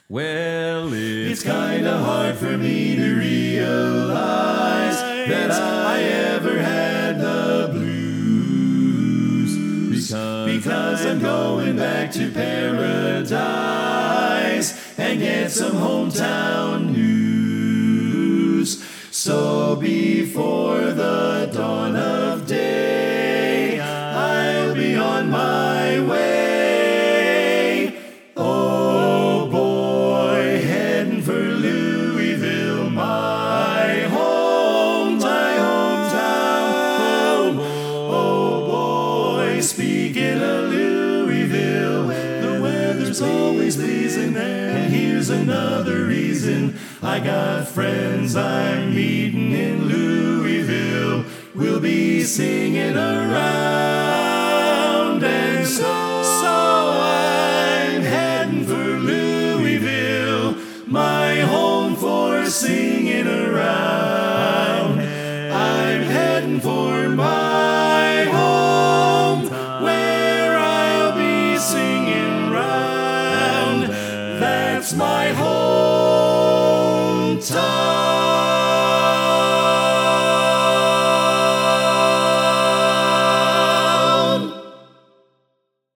Well, It's kinda hard for me to realize that I ever had the blues. Because I'm going back to paradise and get some hometown news. So before the dawn of day, I'll be on my way. Oh boy, heading for Louisville, my hometown. Oh boy, speaking of Louisville, the weather's always pleasing there. And here's another reason I got friends I'm meeting in Louisville. We'll be singing around, and so I'm heading for Louisville, my home for singing around. I'm heading for my home, where I'll be singing round. That's my home.